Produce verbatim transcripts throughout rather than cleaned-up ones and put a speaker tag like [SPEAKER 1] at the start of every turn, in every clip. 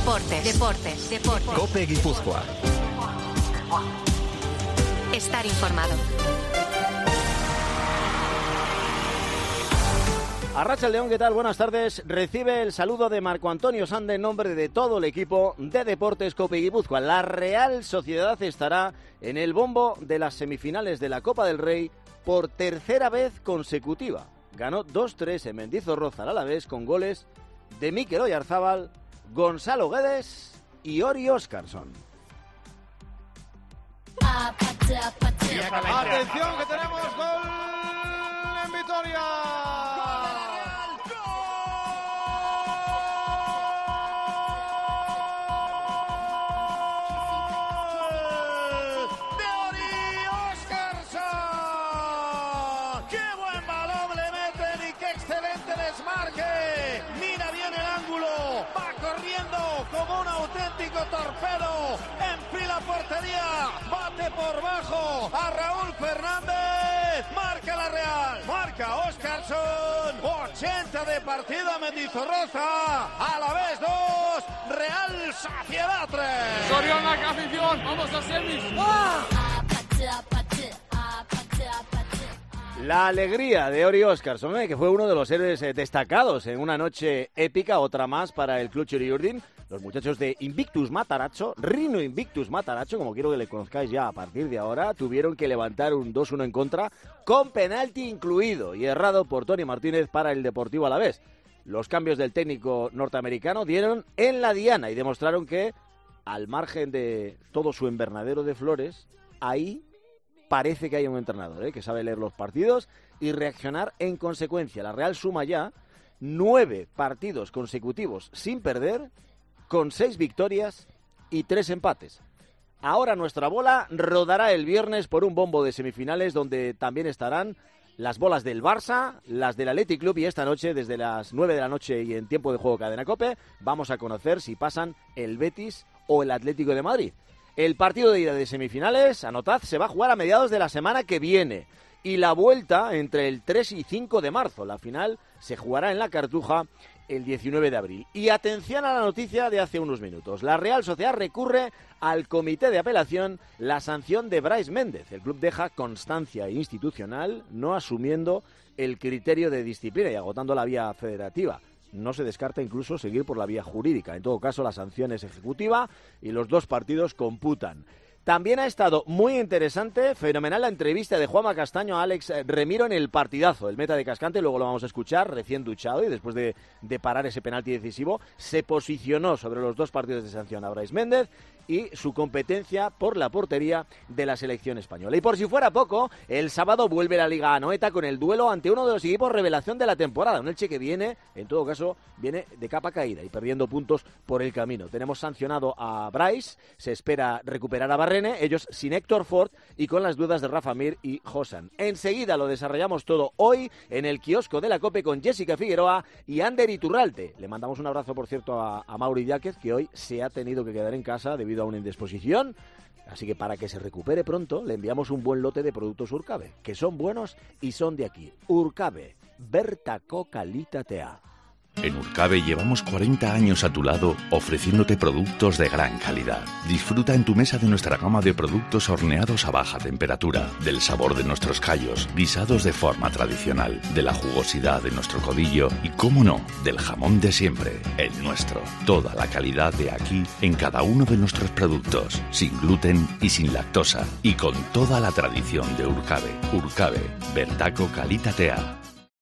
[SPEAKER 1] Deportes, deportes, deportes.
[SPEAKER 2] COPE Guipúzcoa.
[SPEAKER 1] Estar informado.
[SPEAKER 3] Arratsaldeon, ¿qué tal? Buenas tardes. Recibe el saludo de Marco Antonio Sande en nombre de todo el equipo de Deportes COPE Guipúzcoa. La Real Sociedad estará en el bombo de las semifinales de la Copa del Rey por tercera vez consecutiva. Ganó dos tres en Mendizorroza al Alavés con goles de Mikel Oyarzábal, Gonzalo Guedes y Ori Óscarson.
[SPEAKER 4] Atención que tenemos gol en Vitoria.
[SPEAKER 5] Como un auténtico torpedo, enfila portería, bate por bajo a Raúl Fernández, marca la Real, marca Óscarson, ochenta de partido a Mendizorroza, Alavés dos, Real Sociedad tres.
[SPEAKER 6] Sorión la afición, vamos a semis. ¡Ah!
[SPEAKER 3] La alegría de Ori Óscarson, eh, que fue uno de los héroes eh, destacados en una noche épica, otra más para el Club Txuri-Urdin. Los muchachos de Invictus Matarazzo, Rino Invictus Matarazzo, como quiero que le conozcáis ya a partir de ahora, tuvieron que levantar un dos uno en contra, con penalti incluido y errado por Toni Martínez para el Deportivo Alavés. Los cambios del técnico norteamericano dieron en la diana y demostraron que, al margen de todo su invernadero de flores, ahí parece que hay un entrenador, ¿eh? que sabe leer los partidos y reaccionar en consecuencia. La Real suma ya nueve partidos consecutivos sin perder, con seis victorias y tres empates. Ahora nuestra bola rodará el viernes por un bombo de semifinales donde también estarán las bolas del Barça, las del Athletic Club, y esta noche desde las nueve de la noche y en tiempo de juego Cadena COPE vamos a conocer si pasan el Betis o el Atlético de Madrid. El partido de ida de semifinales, anotad, se va a jugar a mediados de la semana que viene. Y la vuelta entre el tres y cinco de marzo. La final se jugará en la Cartuja el diecinueve de abril. Y atención a la noticia de hace unos minutos. La Real Sociedad recurre al Comité de Apelación la sanción de Brais Méndez. El club deja constancia institucional, no asumiendo el criterio de disciplina y agotando la vía federativa. No se descarta incluso seguir por la vía jurídica. En todo caso, la sanción es ejecutiva y los dos partidos computan. También ha estado muy interesante, fenomenal la entrevista de Juanma Castaño a Alex Remiro en el partidazo. El meta de Cascante, luego lo vamos a escuchar, recién duchado y después de, de parar ese penalti decisivo, se posicionó sobre los dos partidos de sanción a Brais Méndez y su competencia por la portería de la selección española. Y por si fuera poco, el sábado vuelve la Liga Anoeta con el duelo ante uno de los equipos revelación de la temporada. Un Elche que viene, en todo caso, viene de capa caída y perdiendo puntos por el camino. Tenemos sancionado a Brais, se espera recuperar a Barrene, ellos sin Héctor Ford y con las dudas de Rafa Mir y Josan. Enseguida lo desarrollamos todo hoy en el kiosco de la COPE con Jessica Figueroa y Ander Iturralde. Le mandamos un abrazo, por cierto, a, a Mauri Díaz, que hoy se ha tenido que quedar en casa debido a una indisposición, así que para que se recupere pronto le enviamos un buen lote de productos Urcabe, que son buenos y son de aquí. Urcabe, bertako kalitatea.
[SPEAKER 7] En Urcabe llevamos cuarenta años a tu lado ofreciéndote productos de gran calidad. Disfruta en tu mesa de nuestra gama de productos horneados a baja temperatura, del sabor de nuestros callos, guisados de forma tradicional, de la jugosidad de nuestro codillo y, cómo no, del jamón de siempre, el nuestro. Toda la calidad de aquí en cada uno de nuestros productos, sin gluten y sin lactosa, y con toda la tradición de Urcabe. Urcabe, bertako kalitatea.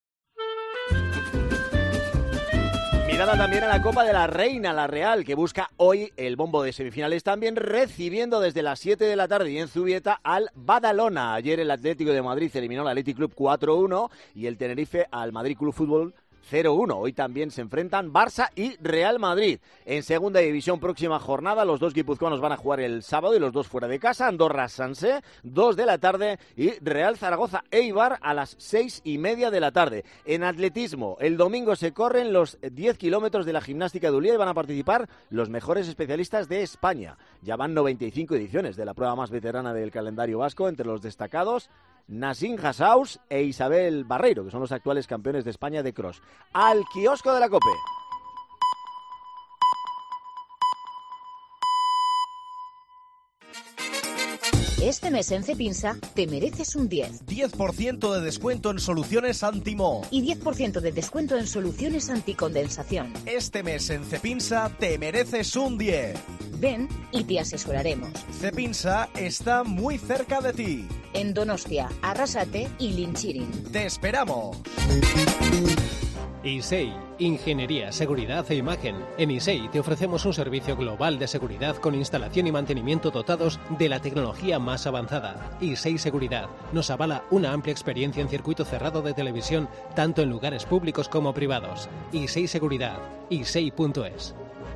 [SPEAKER 3] Mirada también a la Copa de la Reina, la Real, que busca hoy el bombo de semifinales, también recibiendo desde las siete de la tarde y en Zubieta al Badalona. Ayer el Atlético de Madrid eliminó al Athletic Club cuatro uno y el Tenerife al Madrid Club Fútbol cero uno. Hoy también se enfrentan Barça y Real Madrid. En segunda división, próxima jornada, los dos guipuzcoanos van a jugar el sábado y los dos fuera de casa. Andorra Sanse, dos de la tarde, y Real Zaragoza Eibar a las seis y media de la tarde. En atletismo, el domingo se corren los diez kilómetros de la gimnástica de Ulia y van a participar los mejores especialistas de España. Ya van noventa y cinco ediciones de la prueba más veterana del calendario vasco, entre los destacados Nassim Hassaus e Isabel Barreiro, que son los actuales campeones de España de cross. Al kiosco de la COPE.
[SPEAKER 2] Este mes en Cepinsa te mereces un diez.
[SPEAKER 8] diez por ciento de descuento en soluciones anti-moho.
[SPEAKER 2] Y diez por ciento de descuento en soluciones anticondensación.
[SPEAKER 8] Este mes en Cepinsa te mereces un diez.
[SPEAKER 2] Ven y te asesoraremos.
[SPEAKER 8] Cepinsa está muy cerca de ti.
[SPEAKER 2] En Donostia, Arrasate y Linchirin.
[SPEAKER 8] ¡Te esperamos!
[SPEAKER 9] I S E I, Ingeniería, Seguridad e Imagen. En I S E I te ofrecemos un servicio global de seguridad con instalación y mantenimiento dotados de la tecnología más avanzada. I S E I Seguridad nos avala una amplia experiencia en circuito cerrado de televisión, tanto en lugares públicos como privados. I S E I Seguridad, I S E I punto es.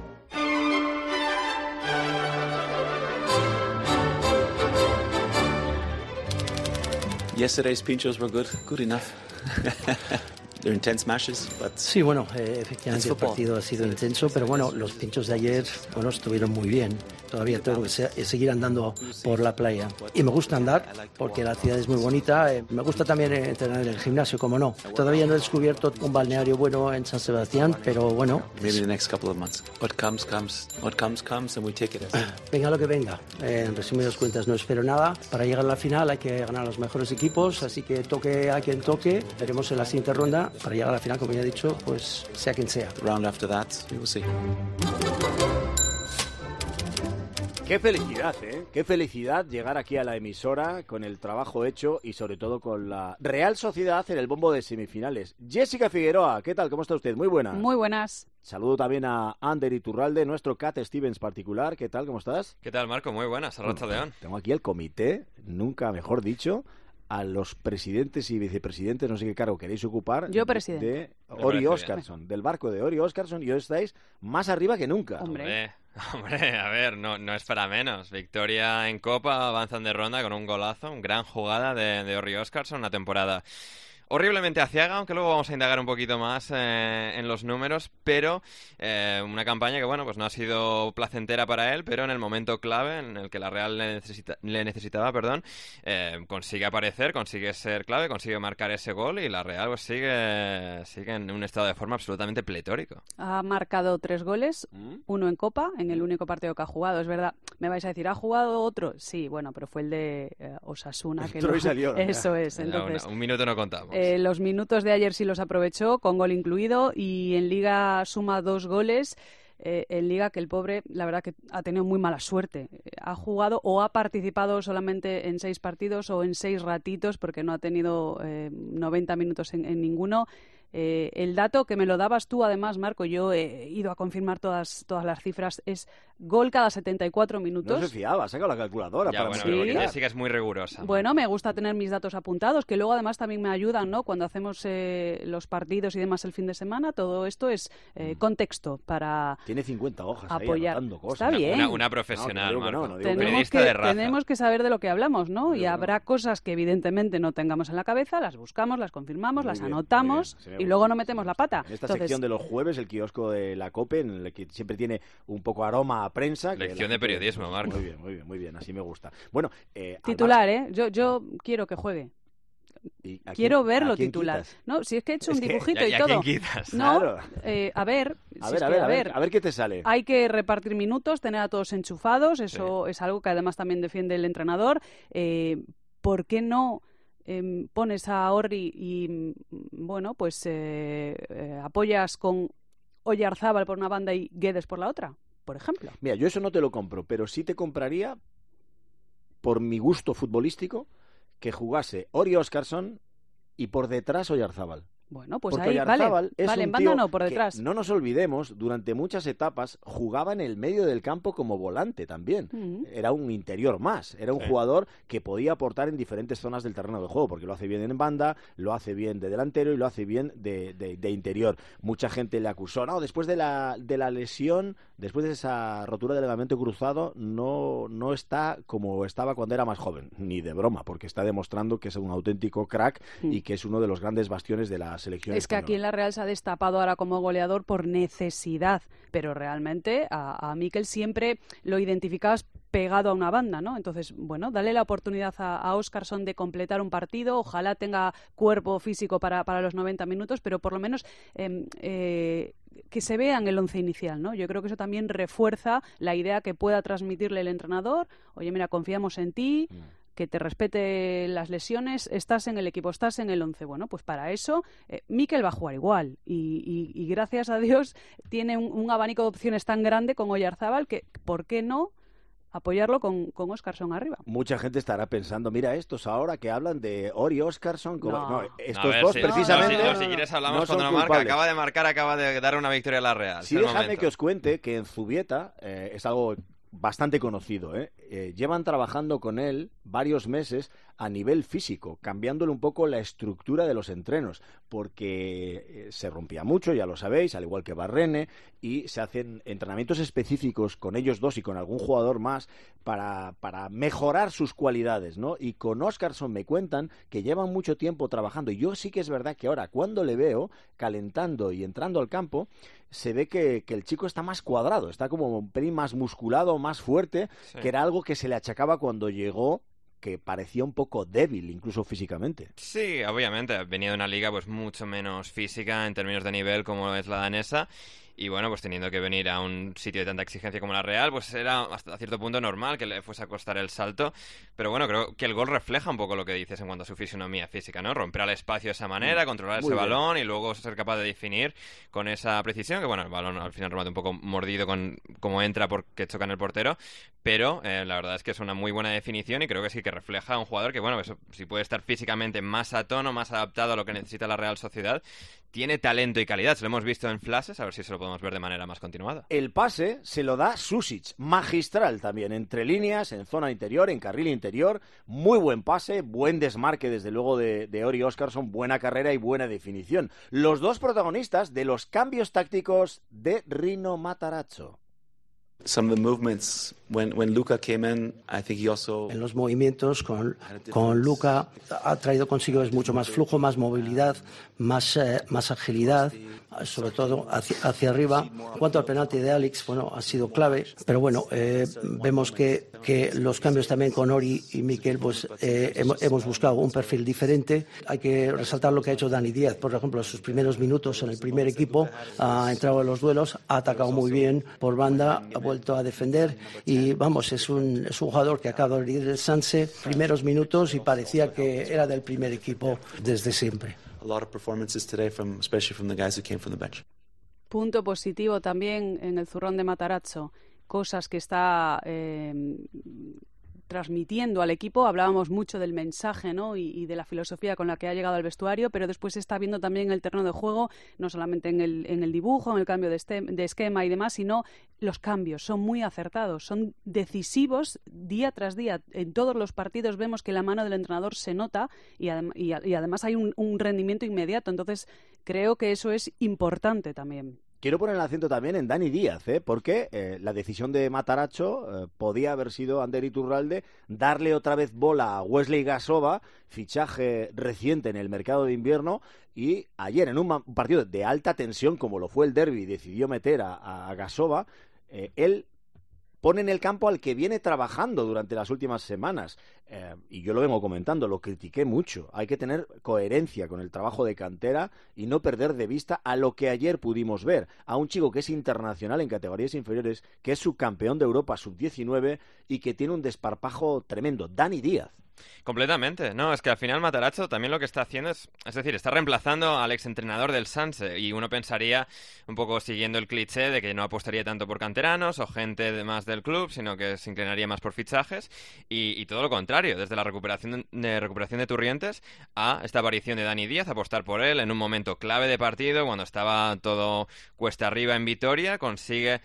[SPEAKER 10] Yesterday's pinchos were good, good enough. They're intense matches, but
[SPEAKER 11] sí, bueno, eh, efectivamente el partido ha sido intenso, pero bueno, los pinchos de ayer, bueno, estuvieron muy bien. Todavía tengo que se seguir andando por la playa. Y me gusta andar porque la ciudad es muy bonita. Eh, me gusta también entrenar en el gimnasio, como no. Todavía no he descubierto un balneario bueno en San Sebastián, pero bueno.
[SPEAKER 10] Maybe the next couple of months. What comes, comes. What comes, comes, and we take it as it.
[SPEAKER 11] Venga lo que venga. Eh, en resumidas cuentas, no espero nada. Para llegar a la final hay que ganar a los mejores equipos, así que toque a quien toque. Veremos en la siguiente ronda. Para llegar a la final, como ya he dicho, pues sea quien sea.
[SPEAKER 10] The round after that, we will see.
[SPEAKER 3] Qué felicidad, ¿eh? Qué felicidad llegar aquí a la emisora con el trabajo hecho y sobre todo con la Real Sociedad en el bombo de semifinales. Jessica Figueroa, ¿qué tal? ¿Cómo está usted? Muy buena.
[SPEAKER 12] Muy buenas.
[SPEAKER 3] Saludo también a Ander Iturralde, nuestro Cat Stevens particular. ¿Qué tal? ¿Cómo estás?
[SPEAKER 13] ¿Qué tal, Marco? Muy buenas. Arracha León.
[SPEAKER 3] Tengo aquí el comité, nunca mejor dicho, a los presidentes y vicepresidentes, no sé qué cargo queréis ocupar.
[SPEAKER 12] Yo presidente.
[SPEAKER 3] De Ori Oscarsson, del barco de Ori Oscarsson, y hoy estáis más arriba que nunca.
[SPEAKER 12] Hombre.
[SPEAKER 13] Hombre, a ver, no, no es para menos. Victoria en Copa, avanzan de ronda con un golazo, una gran jugada de, de Ori Oscarsson, una temporada horriblemente aciaga, aunque luego vamos a indagar un poquito más eh, en los números, pero eh, una campaña que, bueno, pues no ha sido placentera para él, pero en el momento clave en el que la Real le, necesita, le necesitaba, perdón, eh, consigue aparecer, consigue ser clave, consigue marcar ese gol y la Real pues sigue, sigue en un estado de forma absolutamente pletórico.
[SPEAKER 12] Ha marcado tres goles, ¿Mm? uno en Copa, en el único partido que ha jugado, es verdad. Me vais a decir, ¿ha jugado otro? Sí, bueno, pero fue el de eh, Osasuna. Que no...
[SPEAKER 3] salió,
[SPEAKER 12] Eso es, entonces...
[SPEAKER 13] Una, un minuto no contamos.
[SPEAKER 12] Eh, los minutos de ayer sí los aprovechó, con gol incluido, y en Liga suma dos goles. Eh, en Liga que el pobre, la verdad que ha tenido muy mala suerte. Ha jugado o ha participado solamente en seis partidos o en seis ratitos, porque no ha tenido eh, noventa minutos en, en ninguno. Eh, el dato que me lo dabas tú, además, Marco, yo he ido a confirmar todas, todas las cifras, es gol cada setenta y cuatro minutos.
[SPEAKER 3] No se fiaba, saca la calculadora.
[SPEAKER 13] Ya,
[SPEAKER 3] para
[SPEAKER 13] bueno,
[SPEAKER 3] sí.
[SPEAKER 13] Jessica es muy rigurosa.
[SPEAKER 12] Bueno, me gusta tener mis datos apuntados, que luego además también me ayudan, ¿no? Cuando hacemos eh, los partidos y demás el fin de semana, todo esto es eh, contexto para
[SPEAKER 3] Tiene cincuenta hojas
[SPEAKER 12] apoyar.
[SPEAKER 3] Ahí cosas.
[SPEAKER 12] Está bien.
[SPEAKER 13] Una, una profesional,
[SPEAKER 3] no,
[SPEAKER 13] Marco.
[SPEAKER 3] no, no,
[SPEAKER 12] tenemos, que,
[SPEAKER 13] de raza.
[SPEAKER 12] tenemos que saber de lo que hablamos, ¿no?
[SPEAKER 3] Digo
[SPEAKER 12] y
[SPEAKER 3] que
[SPEAKER 12] habrá
[SPEAKER 3] no.
[SPEAKER 12] cosas que evidentemente no tengamos en la cabeza, las buscamos, las confirmamos,
[SPEAKER 3] Muy
[SPEAKER 12] las
[SPEAKER 3] bien,
[SPEAKER 12] anotamos
[SPEAKER 3] muy bien.
[SPEAKER 12] y luego no metemos la pata.
[SPEAKER 3] En esta
[SPEAKER 12] Entonces,
[SPEAKER 3] sección de los jueves, el kiosco de la COPE, en el que siempre tiene un poco aroma a prensa.
[SPEAKER 13] Lección de periodismo, Marco.
[SPEAKER 3] Muy bien, muy bien, muy bien, así me gusta. Bueno, eh,
[SPEAKER 12] titular,
[SPEAKER 3] además,
[SPEAKER 12] ¿eh? Yo, yo quiero que juegue.
[SPEAKER 3] ¿y a
[SPEAKER 12] Quiero
[SPEAKER 3] quién-
[SPEAKER 12] verlo
[SPEAKER 3] a quién
[SPEAKER 12] titular.
[SPEAKER 3] quitas?
[SPEAKER 12] No, si es que he hecho
[SPEAKER 3] Es
[SPEAKER 12] un
[SPEAKER 3] que-
[SPEAKER 12] dibujito
[SPEAKER 13] ¿Y a-
[SPEAKER 12] y
[SPEAKER 13] y a
[SPEAKER 12] todo.
[SPEAKER 13] quién quitas?
[SPEAKER 12] No,
[SPEAKER 3] Claro.
[SPEAKER 12] eh, a ver,
[SPEAKER 3] A
[SPEAKER 12] si
[SPEAKER 3] ver,
[SPEAKER 12] es
[SPEAKER 3] a
[SPEAKER 12] que,
[SPEAKER 3] ver, a ver, a ver qué te sale.
[SPEAKER 12] Hay que repartir minutos, tener a todos enchufados, eso es algo que además también defiende el entrenador. Eh, ¿Por qué no eh, pones a Orri y, mm, bueno, pues eh, eh, apoyas con Oyarzábal por una banda y Guedes por la otra, por ejemplo?
[SPEAKER 3] Mira, yo eso no te lo compro, pero sí te compraría, por mi gusto futbolístico, que jugase Ori Oscarsson y por detrás Oyarzábal.
[SPEAKER 12] Bueno, pues
[SPEAKER 3] Porque
[SPEAKER 12] ahí, vale,
[SPEAKER 3] Oyarzábal es
[SPEAKER 12] vale,
[SPEAKER 3] un
[SPEAKER 12] en banda
[SPEAKER 3] tío
[SPEAKER 12] no, por
[SPEAKER 3] que,
[SPEAKER 12] detrás.
[SPEAKER 3] no nos olvidemos, durante muchas etapas jugaba en el medio del campo como volante también.
[SPEAKER 12] Mm.
[SPEAKER 3] Era un interior más, era un
[SPEAKER 13] Sí.
[SPEAKER 3] jugador que podía aportar en diferentes zonas del terreno de juego, porque lo hace bien en banda, lo hace bien de delantero y lo hace bien de, de, de interior. Mucha gente le acusó, no, después de la, de la lesión, después de esa rotura del ligamento cruzado, no, no está como estaba cuando era más joven, ni de broma, porque está demostrando que es un auténtico crack
[SPEAKER 12] Mm.
[SPEAKER 3] y que es uno de los grandes bastiones de la la selección
[SPEAKER 12] Es que aquí en la Real se ha destapado ahora como goleador por necesidad, pero realmente a, a Mikel siempre lo identificabas pegado a una banda, ¿no? Entonces, bueno, dale la oportunidad a, a Óscarsson de completar un partido, ojalá tenga cuerpo físico para, para los noventa minutos, pero por lo menos eh, eh, que se vea en el once inicial, ¿no? Yo creo que eso también refuerza la idea que pueda transmitirle el entrenador. Oye, mira, confiamos en ti, que te respete las lesiones, estás en el equipo, estás en el once. Bueno, pues para eso eh, Mikel va a jugar igual y, y, y gracias a Dios tiene un, un abanico de opciones tan grande con Oyarzábal que, ¿por qué no apoyarlo con, con Óscarsson arriba?
[SPEAKER 3] Mucha gente estará pensando, mira, estos ahora que hablan de Ori Óscarsson, como...
[SPEAKER 12] No.
[SPEAKER 3] no, estos
[SPEAKER 13] A ver,
[SPEAKER 3] dos
[SPEAKER 13] si,
[SPEAKER 3] precisamente...
[SPEAKER 13] No, no, no, si quieres hablamos
[SPEAKER 3] no son
[SPEAKER 13] cuando no marca,
[SPEAKER 3] culpables.
[SPEAKER 13] acaba de marcar, acaba de dar una victoria a la Real.
[SPEAKER 3] Sí,
[SPEAKER 13] es el
[SPEAKER 3] déjame
[SPEAKER 13] momento.
[SPEAKER 3] que os cuente que en Zubieta eh, es algo bastante conocido, ¿eh? Eh, llevan trabajando con él varios meses a nivel físico, cambiándole un poco la estructura de los entrenos, porque eh, se rompía mucho, ya lo sabéis, al igual que Barrene, y se hacen entrenamientos específicos con ellos dos y con algún jugador más para, para mejorar sus cualidades, ¿no? Y con Óscarsson me cuentan que llevan mucho tiempo trabajando, y yo sí que es verdad que ahora, cuando le veo calentando y entrando al campo, se ve que, que el chico está más cuadrado, está como un pelín más musculado, más fuerte, sí. que era algo que se le achacaba cuando llegó, que parecía un poco débil, incluso físicamente.
[SPEAKER 13] Sí, obviamente, venía de una liga pues mucho menos física en términos de nivel como es la danesa. Y bueno, pues teniendo que venir a un sitio de tanta exigencia como la Real, pues era hasta cierto punto normal que le fuese a costar el salto. Pero bueno, creo que el gol refleja un poco lo que dices en cuanto a su fisonomía física, ¿no? Romper al espacio de esa manera, controlar
[SPEAKER 3] Muy
[SPEAKER 13] ese
[SPEAKER 3] bien.
[SPEAKER 13] balón y luego ser capaz de definir con esa precisión, que bueno, el balón al final remate un poco mordido con cómo entra porque choca en el portero, pero eh, la verdad es que es una muy buena definición y creo que sí que refleja a un jugador que, bueno, pues, si puede estar físicamente más a tono, más adaptado a lo que necesita la Real Sociedad, tiene talento y calidad. Se lo hemos visto en flashes, a ver si se lo podemos ver de manera más continuada.
[SPEAKER 3] El pase se lo da Susic, magistral también, entre líneas, en zona interior, en carril interior, muy buen pase, buen desmarque desde luego de, de Ori Óscarsson, buena carrera y buena definición. Los dos protagonistas de los cambios tácticos de Rino Matarazzo.
[SPEAKER 10] Some of the movements when when Luka came in, I think he also
[SPEAKER 11] en los movimientos con con Luka ha traído consigo es mucho más flujo, más movilidad, más eh, más agilidad, sobre todo hacia, hacia arriba. En cuanto al penalti de Alex, bueno, ha sido clave, pero bueno, eh, vemos que que los cambios también con Ori y Mikel, pues eh, hemos, hemos buscado un perfil diferente. Hay que resaltar lo que ha hecho Dani Díaz, por ejemplo, en sus primeros minutos en el primer equipo, ha entrado en los duelos, ha atacado muy bien por banda, ha vuelto a defender y vamos, es un, es un jugador que acaba de ir del Sanse, primeros minutos y parecía que era del primer equipo desde siempre.
[SPEAKER 10] a lot of performances today from especially from the guys who came from the bench.
[SPEAKER 12] Punto positivo también en el zurrón de Matarazzo, cosas que está eh, transmitiendo al equipo. Hablábamos mucho del mensaje, ¿no? y, y de la filosofía con la que ha llegado al vestuario, pero después se está viendo también en el terreno de juego, no solamente en el, en el dibujo, en el cambio de, este, de esquema y demás, sino los cambios son muy acertados, son decisivos día tras día. En todos los partidos vemos que la mano del entrenador se nota y, adem y, y además hay un, un rendimiento inmediato, entonces creo que eso es importante también.
[SPEAKER 3] Quiero poner el acento también en Dani Díaz, ¿eh? porque eh, la decisión de Matarazzo eh, podía haber sido, Ander Iturralde, darle otra vez bola a Wesley Gasova, fichaje reciente en el mercado de invierno, y ayer en un, un partido de alta tensión como lo fue el derbi, decidió meter a, a Gasova, eh, él pone en el campo al que viene trabajando durante las últimas semanas. Eh, y yo lo vengo comentando, lo critiqué mucho. Hay que tener coherencia con el trabajo de cantera y no perder de vista a lo que ayer pudimos ver. A un chico que es internacional en categorías inferiores, que es subcampeón de Europa sub diecinueve y que tiene un desparpajo tremendo. Dani Díaz.
[SPEAKER 13] Completamente, no, es que al final Matarazzo también lo que está haciendo es, es decir, está reemplazando al exentrenador del Sanse y uno pensaría, un poco siguiendo el cliché de que no apostaría tanto por canteranos o gente de más del club, sino que se inclinaría más por fichajes y, y todo lo contrario, desde la recuperación de, de recuperación de Turrientes a esta aparición de Dani Díaz, apostar por él en un momento clave de partido, cuando estaba todo cuesta arriba en Vitoria, consigue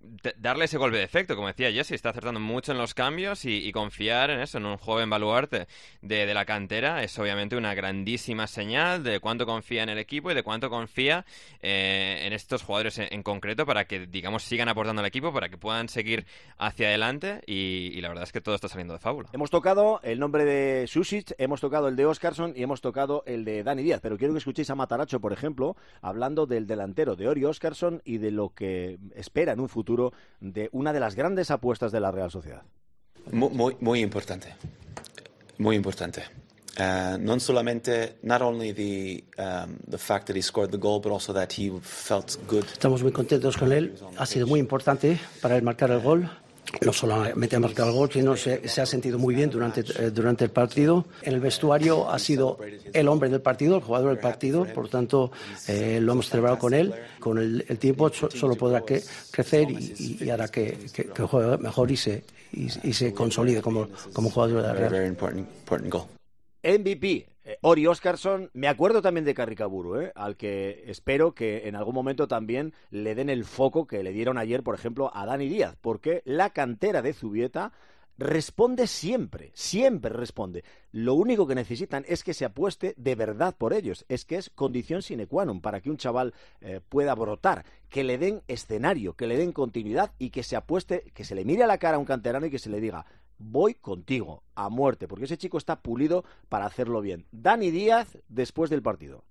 [SPEAKER 13] darle ese golpe de efecto, como decía Jesse, está acertando mucho en los cambios y, y confiar en eso, en un joven baluarte de, de la cantera, es obviamente una grandísima señal de cuánto confía en el equipo y de cuánto confía eh, en estos jugadores en, en concreto para que, digamos, sigan aportando al equipo, para que puedan seguir hacia adelante y, y la verdad es que todo está saliendo de fábula.
[SPEAKER 3] Hemos tocado el nombre de Sušić, hemos tocado el de Óscarsson y hemos tocado el de Dani Díaz, pero quiero que escuchéis a Matarazzo, por ejemplo, hablando del delantero de Ori Óscarsson y de lo que espera en un futuro de una de las grandes apuestas de la Real Sociedad.
[SPEAKER 10] Muy, muy, muy importante, muy importante. Uh, non solamente, not only the um, the fact that he scored the goal, but also that he felt good.
[SPEAKER 11] Estamos muy contentos con él. Ha sido muy importante para él marcar el gol. No solamente ha marcado el gol, sino se, se ha sentido muy bien durante, eh, durante el partido. En el vestuario ha sido el hombre del partido, el jugador del partido, por tanto eh, lo hemos celebrado con él. Con el, el tiempo so, solo podrá que, crecer y, y hará que, que, que juegue mejor y se, y, y se consolide como, como jugador de la Real.
[SPEAKER 10] Very important, important goal.
[SPEAKER 3] M V P, eh, Ori Óscarsson. Me acuerdo también de Carricaburu, ¿eh? Al que espero que en algún momento también le den el foco que le dieron ayer, por ejemplo, a Dani Díaz, porque la cantera de Zubieta responde siempre, siempre responde. Lo único que necesitan es que se apueste de verdad por ellos, es que es condición sine qua non para que un chaval eh, pueda brotar, que le den escenario, que le den continuidad y que se apueste, que se le mire a la cara a un canterano y que se le diga: voy contigo, a muerte, porque ese chico está pulido para hacerlo bien. Dani Díaz, después del partido.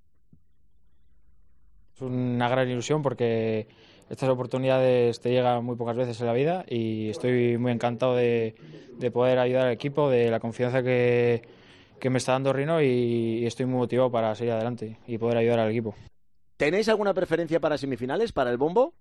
[SPEAKER 14] Es una gran ilusión porque estas oportunidades te llegan muy pocas veces en la vida y estoy muy encantado de, de poder ayudar al equipo, de la confianza que, que me está dando Rino y, y estoy muy motivado para seguir adelante y poder ayudar al equipo.
[SPEAKER 3] ¿Tenéis alguna preferencia para semifinales, para el bombo?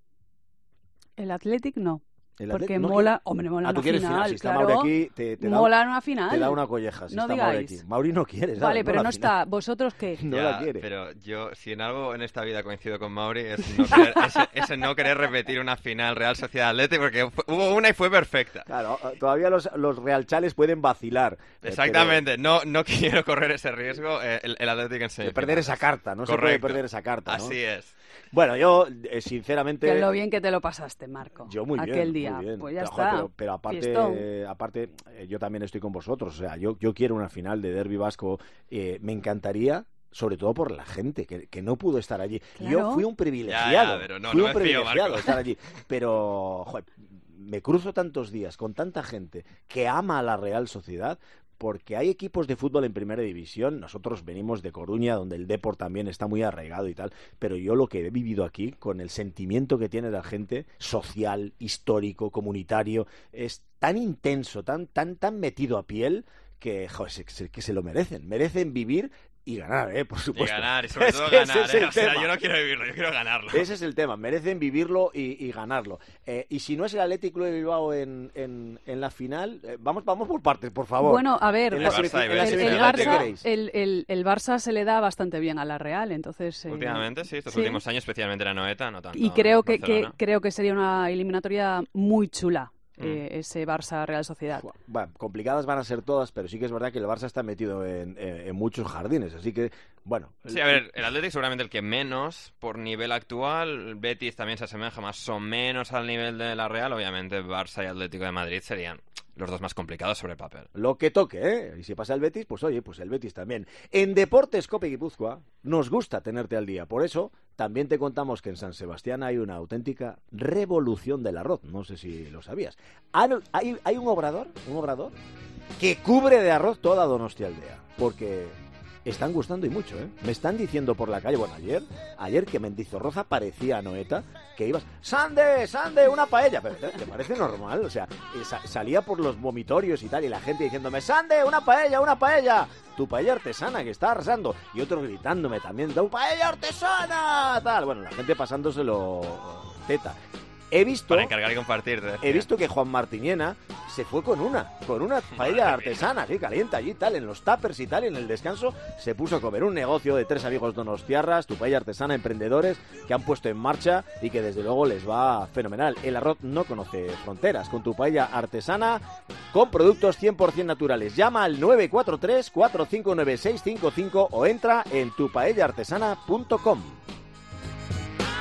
[SPEAKER 12] El Athletic no. Porque
[SPEAKER 3] ¿no
[SPEAKER 12] mola, hombre, mola
[SPEAKER 3] ah,
[SPEAKER 12] una
[SPEAKER 3] tú quieres
[SPEAKER 12] final,
[SPEAKER 3] final. Si está
[SPEAKER 12] claro.
[SPEAKER 3] Mauri aquí, te, te
[SPEAKER 12] mola
[SPEAKER 3] da,
[SPEAKER 12] una final.
[SPEAKER 3] Te da una colleja si
[SPEAKER 12] no
[SPEAKER 3] está
[SPEAKER 12] digáis.
[SPEAKER 3] Mauri aquí. Mauri no quiere, ¿sabes?
[SPEAKER 12] Vale, pero
[SPEAKER 3] no,
[SPEAKER 12] no
[SPEAKER 3] final.
[SPEAKER 12] está. ¿Vosotros qué?
[SPEAKER 3] No
[SPEAKER 13] ya,
[SPEAKER 3] la quiere.
[SPEAKER 13] Pero yo, si en algo en esta vida coincido con Mauri, es no querer, ese, ese no querer repetir una final Real Sociedad Athletic, porque fue, hubo una y fue perfecta.
[SPEAKER 3] Claro, todavía los, los realchales pueden vacilar.
[SPEAKER 13] Exactamente,
[SPEAKER 3] pero...
[SPEAKER 13] no, no quiero correr ese riesgo, eh, el, el Athletic en semifinales.
[SPEAKER 3] De perder esa carta, no
[SPEAKER 13] Correcto.
[SPEAKER 3] se puede perder esa carta, ¿no?
[SPEAKER 13] Así es.
[SPEAKER 3] Bueno, yo, eh, sinceramente...
[SPEAKER 12] Que lo bien que te lo pasaste, Marco.
[SPEAKER 3] Yo muy bien,
[SPEAKER 12] aquel día.
[SPEAKER 3] Muy bien.
[SPEAKER 12] Pues ya
[SPEAKER 3] pero,
[SPEAKER 12] está.
[SPEAKER 3] Pero, pero aparte, eh, aparte eh, yo también estoy con vosotros. O sea, yo, yo quiero una final de Derbi Vasco. Eh, me encantaría... sobre todo por la gente que, que no pudo estar allí.
[SPEAKER 12] Claro.
[SPEAKER 3] Yo fui un privilegiado,
[SPEAKER 13] ya, ya, pero no,
[SPEAKER 3] fui
[SPEAKER 13] no
[SPEAKER 3] un
[SPEAKER 13] me fío,
[SPEAKER 3] privilegiado
[SPEAKER 13] Marco.
[SPEAKER 3] de estar allí. Pero, joder, me cruzo tantos días con tanta gente que ama a la Real Sociedad, porque hay equipos de fútbol en primera división. Nosotros venimos de Coruña, donde el Depor también está muy arraigado y tal, pero yo lo que he vivido aquí, con el sentimiento que tiene la gente, social, histórico, comunitario, es tan intenso, tan, tan, tan metido a piel, que, joder, que se lo merecen. Merecen vivir y ganar, ¿eh? Por supuesto.
[SPEAKER 13] Y ganar, y sobre
[SPEAKER 3] es
[SPEAKER 13] todo
[SPEAKER 3] que
[SPEAKER 13] ganar,
[SPEAKER 3] ese es
[SPEAKER 13] ¿eh?
[SPEAKER 3] el
[SPEAKER 13] O sea,
[SPEAKER 3] tema.
[SPEAKER 13] yo no quiero vivirlo, yo quiero ganarlo.
[SPEAKER 3] Ese es el tema, merecen vivirlo y, y ganarlo. Eh, y si no es el Athletic Club de Bilbao en, en, en la final, eh, vamos, vamos por partes, por favor.
[SPEAKER 12] Bueno, a ver,
[SPEAKER 3] En la
[SPEAKER 12] el,
[SPEAKER 3] semifi- en la
[SPEAKER 12] el
[SPEAKER 3] semifinal, ¿qué
[SPEAKER 12] Barça,
[SPEAKER 3] queréis?
[SPEAKER 12] el, el, el Barça se le da bastante bien a la Real, entonces... eh,
[SPEAKER 13] Últimamente, sí, estos
[SPEAKER 12] sí.
[SPEAKER 13] últimos años, especialmente la Noeta, no tanto.
[SPEAKER 12] Y creo que, que,
[SPEAKER 13] Barcelona.
[SPEAKER 12] creo que sería una eliminatoria muy chula. Eh, ese Barça Real Sociedad.
[SPEAKER 3] Bueno, complicadas van a ser todas, pero sí que es verdad que el Barça está metido en, en, en muchos jardines, así que, bueno.
[SPEAKER 13] Sí, a ver, el Athletic seguramente el que menos por nivel actual, el Betis también se asemeja más o menos al nivel de la Real, obviamente Barça y Atlético de Madrid serían los dos más complicados sobre el papel.
[SPEAKER 3] Lo que toque, ¿eh? Y si pasa el Betis, pues oye, pues el Betis también. En Deportes Cope Guipúzcoa nos gusta tenerte al día, por eso también te contamos que en San Sebastián hay una auténtica revolución del arroz, no sé si lo sabías. Hay, hay un obrador, un obrador que cubre de arroz toda Donostialdea, porque están gustando y mucho, ¿eh? Me están diciendo por la calle, bueno, ayer, ayer que Mendizorroza parecía a Noeta, que ibas, ¡Sande, Sande, una paella! Pero ¿te, te parece normal? O sea, sa- salía por los vomitorios y tal, y la gente diciéndome, ¡Sande, una paella, una paella! Tu paella artesana, que está arrasando. Y otro gritándome también, ¡tu paella artesana! Tal, bueno, la gente pasándoselo teta. He visto,
[SPEAKER 13] Para encargar y compartir. te decía.
[SPEAKER 3] he visto que Juan Martiniena se fue con una, con una paella artesana, sí, caliente allí tal, en los tuppers y tal, y en el descanso se puso a comer. Un negocio de tres amigos donostiarras, tu paella artesana, emprendedores que han puesto en marcha y que desde luego les va fenomenal. El arroz no conoce fronteras. Con tu paella artesana, con productos cien por ciento naturales. Llama al nueve cuatro tres, cuatro cinco nueve, seis cinco cinco o entra en tu paella artesana punto com.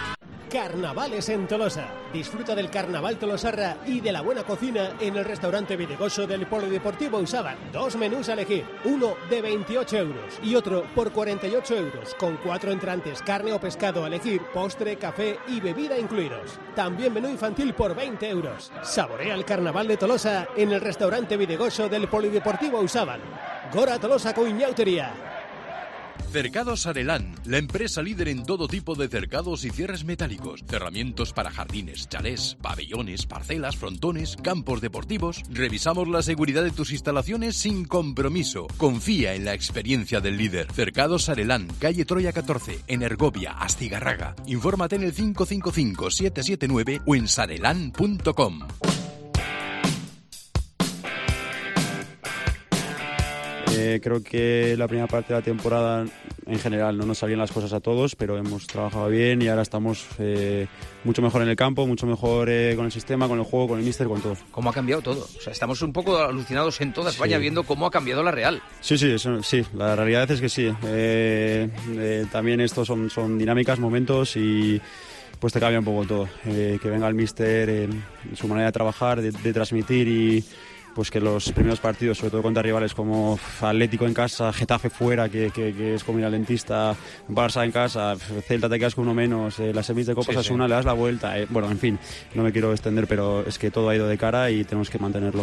[SPEAKER 9] Carnavales en Tolosa. Disfruta del Carnaval Tolosarra y de la buena cocina en el restaurante Videgoso del Polideportivo Usaban. Dos menús a elegir, uno de veintiocho euros y otro por cuarenta y ocho euros, con cuatro entrantes, carne o pescado a elegir, postre, café y bebida incluidos. También menú infantil por veinte euros. Saborea el Carnaval de Tolosa en el restaurante Videgoso del Polideportivo Usaban. Gora Tolosa Coiñautería.
[SPEAKER 15] Cercados Arelán, la empresa líder en todo tipo de cercados y cierres metálicos, cerramientos para jardines, chalés, pabellones, parcelas, frontones, campos deportivos. Revisamos la seguridad de tus instalaciones sin compromiso. Confía en la experiencia del líder. Cercados Arelán, calle Troya catorce, en Ergovia, Astigarraga. Infórmate en el cinco cinco cinco, siete siete nueve o en sarelán punto com.
[SPEAKER 16] Eh, creo que la primera parte de la temporada en general no nos salían las cosas a todos, pero hemos trabajado bien y ahora estamos eh, mucho mejor en el campo, mucho mejor eh, con el sistema, con el juego, con el míster, con todo.
[SPEAKER 17] ¿Cómo ha cambiado todo? O sea, estamos un poco alucinados en toda España
[SPEAKER 16] Sí.
[SPEAKER 17] viendo cómo ha cambiado la Real.
[SPEAKER 16] Sí, sí, eso, sí, la realidad es que sí. Eh, eh, también estos son, son dinámicas, momentos y pues te cambia un poco todo. Eh, que venga el míster, eh, su manera de trabajar, de, de transmitir y pues que los primeros partidos, sobre todo contra rivales como Atlético en casa, Getafe fuera, que, que, que es como ir al dentista, Barça en casa, Celta te quedas con uno menos, eh, las semis de Copa
[SPEAKER 17] Sí,
[SPEAKER 16] Osasuna
[SPEAKER 17] sí.
[SPEAKER 16] le das la vuelta. Eh, bueno, en fin, no me quiero extender, pero es que todo ha ido de cara y tenemos que mantenerlo.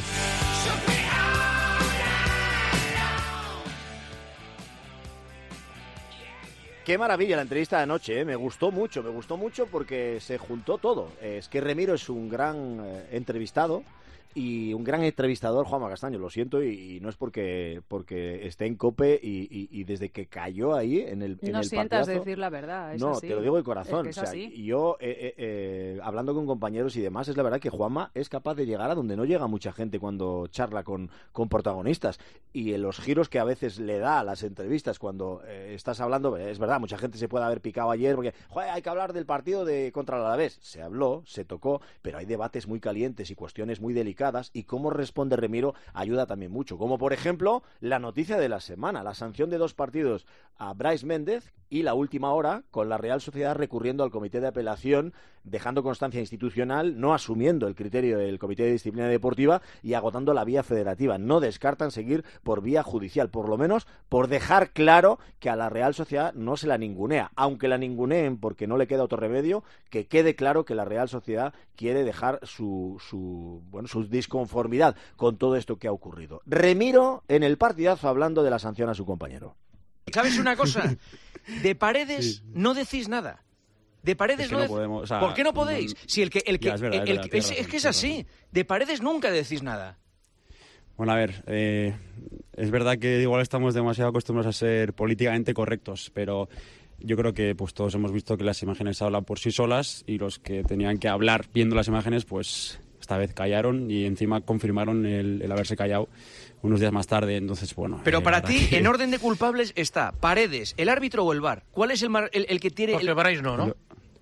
[SPEAKER 3] Qué maravilla la entrevista de anoche, ¿eh? Me gustó mucho, me gustó mucho porque se juntó todo. Es que Remiro es un gran eh, entrevistado y un gran entrevistador, Juanma Castaño, lo siento, y, y no es porque porque esté en COPE y, y, y desde que cayó ahí en el en
[SPEAKER 12] No
[SPEAKER 3] el
[SPEAKER 12] sientas
[SPEAKER 3] partidazo,
[SPEAKER 12] decir la verdad, es
[SPEAKER 3] no,
[SPEAKER 12] así.
[SPEAKER 3] te lo digo de corazón.
[SPEAKER 12] Es que es
[SPEAKER 3] o sea,
[SPEAKER 12] así.
[SPEAKER 3] y yo, eh, eh, eh, hablando con compañeros y demás, es la verdad que Juanma es capaz de llegar a donde no llega mucha gente cuando charla con, con protagonistas. Y en los giros que a veces le da a las entrevistas cuando eh, estás hablando, es verdad, mucha gente se puede haber picado ayer porque, joder, hay que hablar del partido de contra el Alavés. Se habló, se tocó, pero hay debates muy calientes y cuestiones muy delicadas y cómo responde Remiro ayuda también mucho. Como por ejemplo, la noticia de la semana, la sanción de dos partidos a Brais Méndez y la última hora con la Real Sociedad recurriendo al Comité de Apelación, dejando constancia institucional, no asumiendo el criterio del Comité de Disciplina Deportiva y agotando la vía federativa. No descartan seguir por vía judicial, por lo menos por dejar claro que a la Real Sociedad no se la ningunea, aunque la ninguneen porque no le queda otro remedio, que quede claro que la Real Sociedad quiere dejar su, su, bueno, su disconformidad con todo esto que ha ocurrido. Remiro en el partidazo hablando de la sanción a su compañero.
[SPEAKER 17] ¿Sabes una cosa? De Paredes no decís nada. De Paredes
[SPEAKER 16] Es que
[SPEAKER 17] no,
[SPEAKER 16] no
[SPEAKER 17] dec-
[SPEAKER 16] podemos, o sea,
[SPEAKER 17] ¿Por qué no podéis?
[SPEAKER 16] no-
[SPEAKER 17] Si el que el que
[SPEAKER 16] Ya, es verdad,
[SPEAKER 17] el-
[SPEAKER 16] es
[SPEAKER 17] el-
[SPEAKER 16] verdad,
[SPEAKER 17] es,
[SPEAKER 16] tienes
[SPEAKER 17] es
[SPEAKER 16] razón,
[SPEAKER 17] que es
[SPEAKER 16] tienes
[SPEAKER 17] así. De Paredes nunca decís nada.
[SPEAKER 16] Bueno, a ver, eh, es verdad que igual estamos demasiado acostumbrados a ser políticamente correctos, pero yo creo que pues todos hemos visto que las imágenes hablan por sí solas y los que tenían que hablar viendo las imágenes, pues esta vez callaron y encima confirmaron el, el haberse callado unos días más tarde. Entonces, bueno.
[SPEAKER 17] Pero
[SPEAKER 16] eh,
[SPEAKER 17] para
[SPEAKER 16] la
[SPEAKER 17] ti,
[SPEAKER 16] verdad que-
[SPEAKER 17] en orden de culpables está Paredes, el árbitro o el V A R. ¿Cuál es el, mar- el, el que tiene
[SPEAKER 18] Porque
[SPEAKER 17] el
[SPEAKER 18] Brais no, ¿no?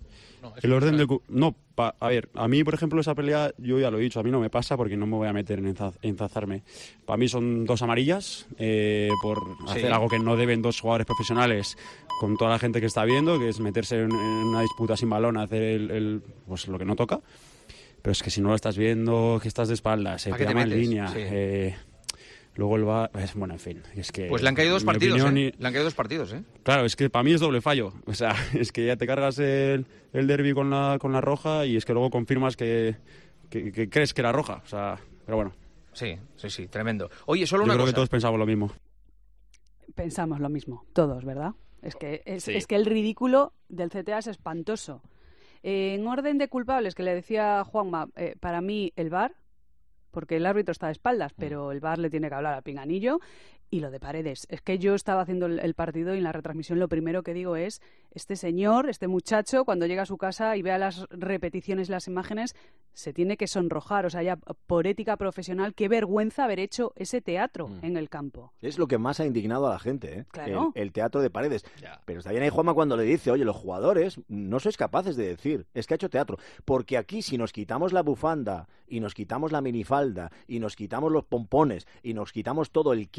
[SPEAKER 16] El orden del... cu- No, pa- a ver, a mí, por ejemplo, esa pelea, yo ya lo he dicho, a mí no me pasa porque no me voy a meter en enza- enzazarme. Para mí son dos amarillas eh, por
[SPEAKER 17] Sí.
[SPEAKER 16] hacer algo que no deben dos jugadores profesionales con toda la gente que está viendo, que es meterse en, en una disputa sin balón, hacer el, el- pues lo que no toca. Pero es que si no lo estás viendo, que estás de espaldas, se
[SPEAKER 17] ¿A
[SPEAKER 16] te
[SPEAKER 17] qué te
[SPEAKER 16] llama en
[SPEAKER 17] metes?
[SPEAKER 16] línea...
[SPEAKER 17] Sí.
[SPEAKER 16] eh, luego el va... es, bueno, en fin, es que...
[SPEAKER 17] Pues le han caído dos
[SPEAKER 16] mi
[SPEAKER 17] partidos,
[SPEAKER 16] opinión
[SPEAKER 17] ¿eh?
[SPEAKER 16] y-
[SPEAKER 17] Le han caído dos partidos, ¿eh?
[SPEAKER 16] Claro, es que para mí es doble fallo. O sea, es que ya te cargas el, el derbi con la, con la roja y es que luego confirmas que, que, que crees que era roja. O sea, pero bueno.
[SPEAKER 17] Sí, sí, sí, tremendo. Oye, solo
[SPEAKER 16] Yo
[SPEAKER 17] una
[SPEAKER 16] creo
[SPEAKER 17] cosa.
[SPEAKER 16] que todos pensamos lo mismo.
[SPEAKER 12] Pensamos lo mismo, todos, ¿verdad? Es que, es,
[SPEAKER 16] Sí.
[SPEAKER 12] es que el ridículo del C T A es espantoso. Eh, en orden de culpables, que le decía Juanma, eh, para mí el V A R, porque el árbitro está de espaldas, pero el V A R le tiene que hablar al pinganillo. Y lo de Paredes, es que yo estaba haciendo el, el partido y en la retransmisión lo primero que digo es, este señor, este muchacho, cuando llega a su casa y vea las repeticiones, las imágenes, se tiene que sonrojar. O sea, ya por ética profesional, qué vergüenza haber hecho ese teatro
[SPEAKER 3] Mm.
[SPEAKER 12] en el campo.
[SPEAKER 3] Es lo que más ha indignado a la gente, ¿eh?
[SPEAKER 12] Claro.
[SPEAKER 3] El, el teatro de Paredes. Pero está bien ahí Juanma cuando le dice, oye, los jugadores no sois capaces de decir, es que ha hecho teatro. Porque aquí si nos quitamos la bufanda y nos quitamos la minifalda y nos quitamos los pompones y nos quitamos todo el kit de animación,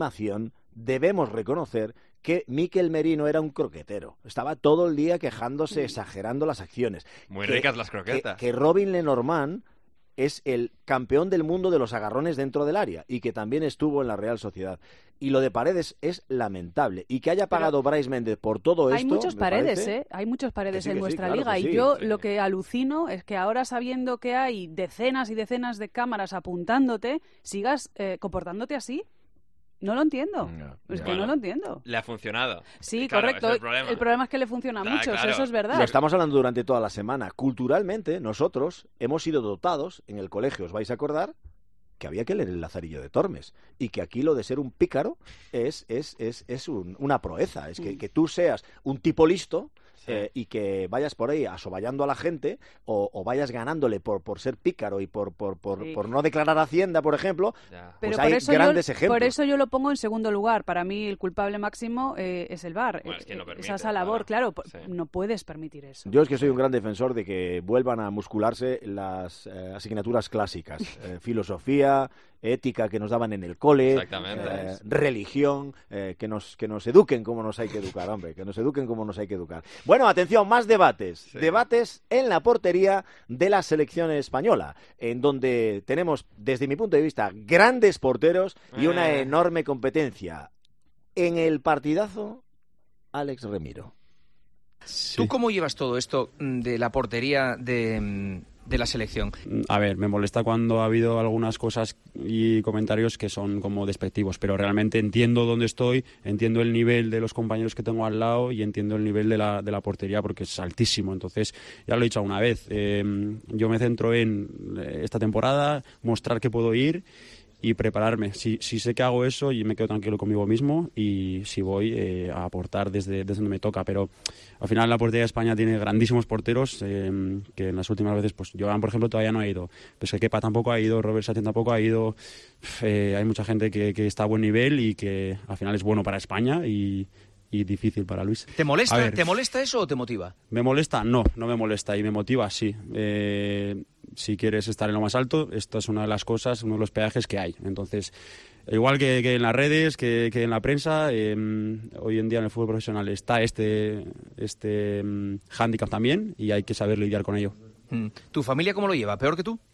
[SPEAKER 3] nación, debemos reconocer que Mikel Merino era un croquetero. Estaba todo el día quejándose, exagerando las acciones.
[SPEAKER 13] Muy
[SPEAKER 3] que,
[SPEAKER 13] ricas las croquetas.
[SPEAKER 3] Que, que Robin Lenormand es el campeón del mundo de los agarrones dentro del área y que también estuvo en la Real Sociedad. Y lo de Paredes es lamentable. Y que haya pagado Pero Brais Méndez por todo
[SPEAKER 12] hay
[SPEAKER 3] esto...
[SPEAKER 12] Muchos Paredes,
[SPEAKER 3] parece...
[SPEAKER 12] ¿eh? Hay muchos Paredes
[SPEAKER 3] sí,
[SPEAKER 12] en
[SPEAKER 3] sí,
[SPEAKER 12] nuestra
[SPEAKER 3] claro
[SPEAKER 12] liga.
[SPEAKER 3] sí,
[SPEAKER 12] y yo
[SPEAKER 3] sí.
[SPEAKER 12] lo que alucino es que ahora, sabiendo que hay decenas y decenas de cámaras apuntándote, sigas eh, comportándote así. No lo entiendo. No, es que bueno, no lo entiendo.
[SPEAKER 13] Le ha funcionado.
[SPEAKER 12] Sí,
[SPEAKER 13] claro,
[SPEAKER 12] correcto.
[SPEAKER 13] Es el, problema.
[SPEAKER 12] el problema es que le funciona a
[SPEAKER 13] ah,
[SPEAKER 12] muchos,
[SPEAKER 13] claro.
[SPEAKER 12] eso es verdad.
[SPEAKER 3] Lo estamos hablando durante toda la semana. Culturalmente, nosotros hemos sido dotados, en el colegio, os vais a acordar, que había que leer el Lazarillo de Tormes. Y que aquí lo de ser un pícaro es, es, es, es un, una proeza. Es que, mm. que tú seas un tipo listo... Sí. Eh, y que vayas por ahí asoballando a la gente o, o vayas ganándole por, por ser pícaro y por, por, por, sí. por no declarar Hacienda, por ejemplo, ya. pues
[SPEAKER 12] Pero
[SPEAKER 3] hay
[SPEAKER 12] por eso
[SPEAKER 3] grandes
[SPEAKER 12] yo,
[SPEAKER 3] ejemplos.
[SPEAKER 12] Por eso yo lo pongo en segundo lugar. Para mí el culpable máximo eh, es el V A R.
[SPEAKER 13] Bueno, es que no permite,
[SPEAKER 12] esa labor,
[SPEAKER 13] claro,
[SPEAKER 12] claro,
[SPEAKER 13] sí.
[SPEAKER 12] no puedes permitir eso.
[SPEAKER 3] Yo es que soy un gran defensor de que vuelvan a muscularse las eh, asignaturas clásicas. Eh, filosofía, ética que nos daban en el cole, eh, religión, eh, que nos que nos eduquen como nos hay que educar, hombre, que nos eduquen como nos hay que educar. Bueno, atención, más debates, sí. debates en la portería de la selección española, en donde tenemos, desde mi punto de vista, grandes porteros y una eh. enorme competencia. En el partidazo, Alex Remiro.
[SPEAKER 17] Sí. ¿Tú cómo llevas todo esto de la portería de... de la selección?
[SPEAKER 16] A ver, me molesta cuando ha habido algunas cosas y comentarios que son como despectivos, pero realmente entiendo dónde estoy, entiendo el nivel de los compañeros que tengo al lado y entiendo el nivel de la, de la portería porque es altísimo. Entonces, ya lo he dicho una vez, eh, yo me centro en esta temporada, mostrar que puedo ir y prepararme. Si, si sé que hago eso y me quedo tranquilo conmigo mismo y si voy eh, a aportar desde, desde donde me toca, pero al final la portería de España tiene grandísimos porteros eh, que en las últimas veces, pues Joan, por ejemplo, todavía no ha ido, pues que Kepa tampoco ha ido, Robert Sánchez tampoco ha ido, eh, hay mucha gente que, que está a buen nivel y que al final es bueno para España y y difícil para Luis.
[SPEAKER 17] ¿Te molesta, ver, ¿Te molesta eso o te motiva?
[SPEAKER 16] ¿Me molesta? No, no me molesta y me motiva, sí. Eh, si quieres estar en lo más alto, esta es una de las cosas, uno de los peajes que hay. Entonces, igual que, que en las redes, que, que en la prensa, eh, hoy en día en el fútbol profesional está este, este um, hándicap también y hay que saber lidiar con ello.
[SPEAKER 17] ¿Tu familia cómo lo lleva? ¿Peor que tú?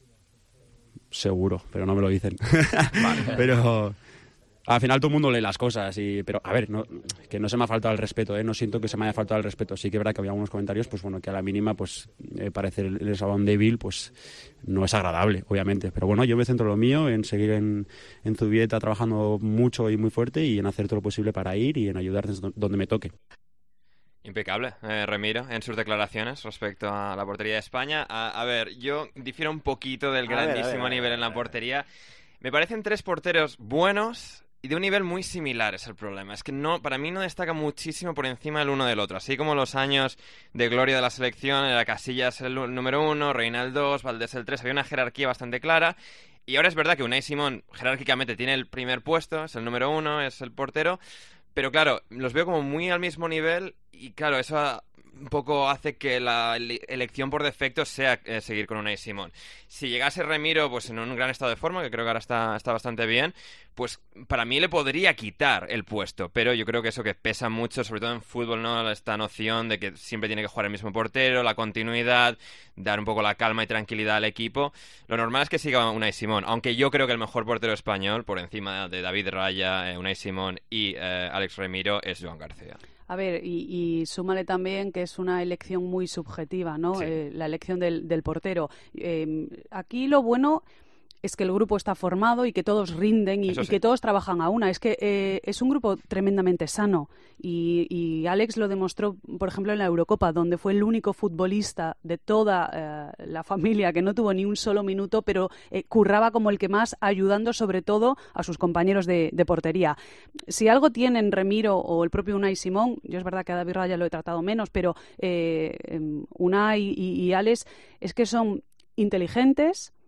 [SPEAKER 16] Seguro, pero no me lo dicen. Vale. Pero... al final todo el mundo lee las cosas, y pero a ver, no, que no se me ha faltado el respeto, ¿eh? No siento que se me haya faltado el respeto. Sí que es verdad que había algunos comentarios, pues bueno, que a la mínima, pues eh, parecer el, el eslabón débil, pues no es agradable, obviamente. Pero bueno, yo me centro en lo mío, en seguir en, en Zubieta trabajando mucho y muy fuerte y en hacer todo lo posible para ir y en ayudar desde donde me toque.
[SPEAKER 13] Impecable, eh, Remiro, en sus declaraciones respecto a la portería de España. A, a ver, yo difiero un poquito del grandísimo a ver, a ver, nivel en la portería. Me parecen tres porteros buenos y de un nivel muy similar, es el problema. Es que no, para mí no destaca muchísimo por encima el uno del otro. Así como los años de gloria de la selección, era Casillas el número uno, Reina el dos, Valdés el tres, había una jerarquía bastante clara. Y ahora es verdad que Unai Simón jerárquicamente tiene el primer puesto, es el número uno, es el portero. Pero claro, los veo como muy al mismo nivel y claro, eso un poco hace que la elección por defecto sea eh, seguir con Unai Simón. Si llegase Remiro pues en un gran estado de forma, que creo que ahora está, está bastante bien, pues para mí le podría quitar el puesto, pero yo creo que eso que pesa mucho, sobre todo en fútbol, ¿no? Esta noción de que siempre tiene que jugar el mismo portero, la continuidad, dar un poco la calma y tranquilidad al equipo. Lo normal es que siga Unai Simón, aunque yo creo que el mejor portero español, por encima de David Raya, eh, Unai Simón y eh, Alex Remiro, es Joan García.
[SPEAKER 12] A ver, y, y súmale también que es una elección muy subjetiva, ¿no?
[SPEAKER 13] Sí.
[SPEAKER 12] Eh, la elección del, del portero. Eh, aquí lo bueno es que el grupo está formado y que todos rinden y, sí. y que todos trabajan a una. Es que eh, es un grupo tremendamente sano y, y Alex lo demostró, por ejemplo, en la Eurocopa, donde fue el único futbolista de toda eh, la familia que no tuvo ni un solo minuto, pero eh, curraba como el que más, ayudando sobre todo a sus compañeros de, de portería. Si algo tienen Remiro o el propio Unai Simón, yo es verdad que a David Raya lo he tratado menos, pero eh, Unai y, y Alex es que son inteligentes,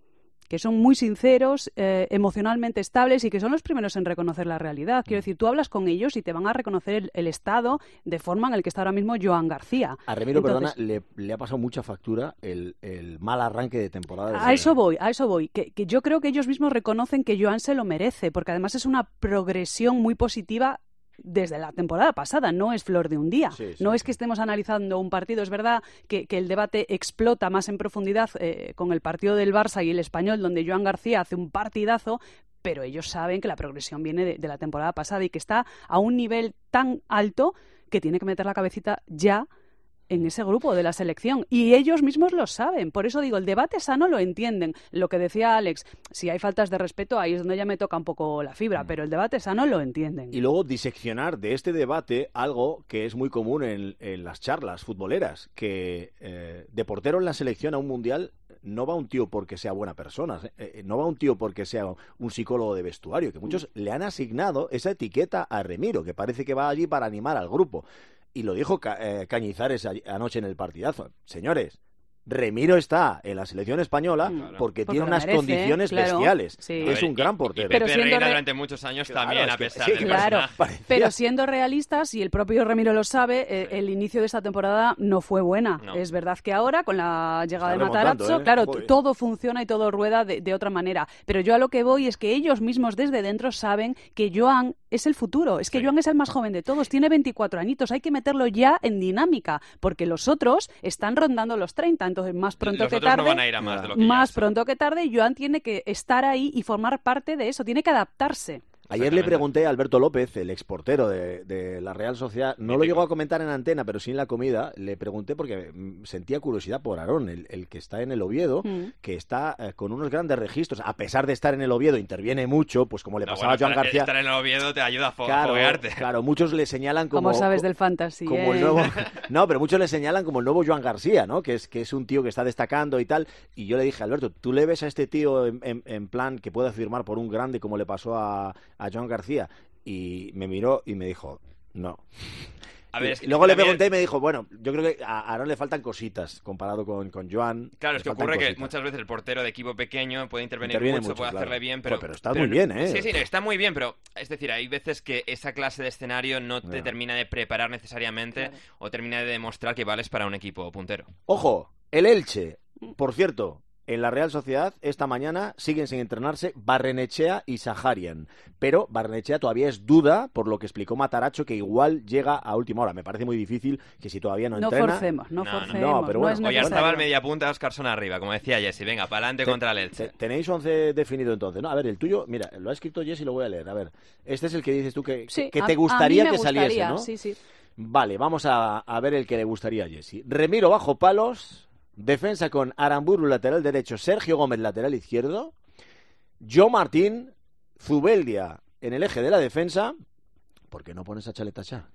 [SPEAKER 12] que son muy sinceros, eh, emocionalmente estables y que son los primeros en reconocer la realidad. Quiero decir, tú hablas con ellos y te van a reconocer el, el estado de forma en el que está ahora mismo Joan García.
[SPEAKER 3] A Remiro,
[SPEAKER 12] Entonces,
[SPEAKER 3] perdona, le, le ha pasado mucha factura el, el mal arranque de temporada.
[SPEAKER 12] A eso voy, a eso voy. Que, que yo creo que ellos mismos reconocen que Joan se lo merece, porque además es una progresión muy positiva desde la temporada pasada, no es flor de un día. Sí, sí, no es que estemos analizando un partido. Es verdad que, que el debate explota más en profundidad eh, con el partido del Barça y el Español, donde Joan García hace un partidazo, pero ellos saben que la progresión viene de, de la temporada pasada y que está a un nivel tan alto que tiene que meter la cabecita ya en ese grupo de la selección. Y ellos mismos lo saben. Por eso digo, el debate sano lo entienden. Lo que decía Alex, si hay faltas de respeto, ahí es donde ya me toca un poco la fibra, mm. pero el debate sano lo entienden.
[SPEAKER 3] Y luego diseccionar de este debate algo que es muy común en, en las charlas futboleras, que eh, de portero en la selección a un mundial no va un tío porque sea buena persona, eh, no va un tío porque sea un psicólogo de vestuario, que muchos mm. le han asignado esa etiqueta a Remiro, que parece que va allí para animar al grupo. Y lo dijo Ca- eh, Cañizares anoche en el partidazo. Señores, Remiro está en la selección española claro. porque, porque tiene unas merece, condiciones claro. bestiales. Sí. Es un gran portero.
[SPEAKER 13] Y, y Pepe pero Reina re... durante muchos años claro, también, a pesar
[SPEAKER 12] sí,
[SPEAKER 13] del
[SPEAKER 12] claro.
[SPEAKER 13] personaje.
[SPEAKER 12] Pero siendo realistas, y el propio Remiro lo sabe, eh, sí. el inicio de esta temporada no fue buena. No. Es verdad que ahora, con la llegada de Matarazzo, ¿eh? claro, Voy. todo funciona y todo rueda de, de otra manera. Pero yo a lo que voy es que ellos mismos desde dentro saben que Joan es el futuro. Es que sí. Joan es el más joven de todos. Tiene veinticuatro añitos. Hay que meterlo ya en dinámica, porque los otros están rondando los treinta. Entonces, más pronto
[SPEAKER 13] los
[SPEAKER 12] que tarde,
[SPEAKER 13] no van a ir a más, de lo que
[SPEAKER 12] más pronto que tarde, Joan tiene que estar ahí y formar parte de eso, tiene que adaptarse.
[SPEAKER 3] Ayer le pregunté a Alberto López, el exportero de, de la Real Sociedad, no Mítico. Lo llegó a comentar en antena, pero sí en la comida, le pregunté porque sentía curiosidad por Aarón, el, el que está en el Oviedo, mm. que está eh, con unos grandes registros, a pesar de estar en el Oviedo, interviene mucho, pues como le no, pasaba
[SPEAKER 13] bueno,
[SPEAKER 3] a Joan García.
[SPEAKER 13] Estar en el Oviedo te ayuda a fo-
[SPEAKER 3] claro,
[SPEAKER 13] foguearte.
[SPEAKER 3] Claro, muchos le señalan como...
[SPEAKER 12] Como sabes del fantasy,
[SPEAKER 3] como
[SPEAKER 12] eh?
[SPEAKER 3] el nuevo, no, pero muchos le señalan como el nuevo Joan García, ¿no? Que es, que es un tío que está destacando y tal, y yo le dije, Alberto, ¿tú le ves a este tío en, en, en plan que puede firmar por un grande como le pasó a, a Joan García? Y me miró y me dijo, no.
[SPEAKER 13] A ver, es que
[SPEAKER 3] y luego le
[SPEAKER 13] también...
[SPEAKER 3] pregunté y me dijo, bueno, yo creo que a Aarón le faltan cositas comparado con, con Joan.
[SPEAKER 13] Claro, es que ocurre cositas. Que muchas veces el portero de equipo pequeño puede intervenir
[SPEAKER 3] Interviene
[SPEAKER 13] mucho,
[SPEAKER 3] mucho,
[SPEAKER 13] puede
[SPEAKER 3] claro.
[SPEAKER 13] hacerle bien, pero...
[SPEAKER 3] Bueno, pero está
[SPEAKER 13] pero,
[SPEAKER 3] muy bien, ¿eh?
[SPEAKER 13] Sí, sí, está muy bien, pero es decir, hay veces que esa clase de escenario no te
[SPEAKER 3] no.
[SPEAKER 13] termina de preparar necesariamente
[SPEAKER 12] claro.
[SPEAKER 13] o termina de demostrar que vales para un equipo puntero.
[SPEAKER 3] Ojo, el Elche, por cierto... En la Real Sociedad, esta mañana, siguen sin entrenarse Barrenechea y Saharian. Pero Barrenechea todavía es duda, por lo que explicó Matarazzo, que igual llega a última hora. Me parece muy difícil que si todavía no,
[SPEAKER 12] no
[SPEAKER 3] entrena...
[SPEAKER 12] Forcemos, no, no forcemos,
[SPEAKER 3] no, pero bueno.
[SPEAKER 12] no
[SPEAKER 13] Hoy estaba el media punta, Óscarson arriba, como decía Jessy. Venga, para adelante contra el Elche.
[SPEAKER 3] Te, tenéis once definido entonces, ¿no? A ver, el tuyo, mira, lo ha escrito Jessy, lo voy a leer. A ver, este es el que dices tú que,
[SPEAKER 12] sí,
[SPEAKER 3] que
[SPEAKER 12] a,
[SPEAKER 3] te gustaría
[SPEAKER 12] a mí me
[SPEAKER 3] que
[SPEAKER 12] gustaría,
[SPEAKER 3] saliese, ¿no?
[SPEAKER 12] Sí, sí.
[SPEAKER 3] Vale, vamos a, a ver el que le gustaría a Jessy. Remiro bajo palos... Defensa con Aramburu, lateral derecho, Sergio Gómez, lateral izquierdo, Joe Martín, Zubeldia en el eje de la defensa. ¿Por qué no pones a Chaleta Chá?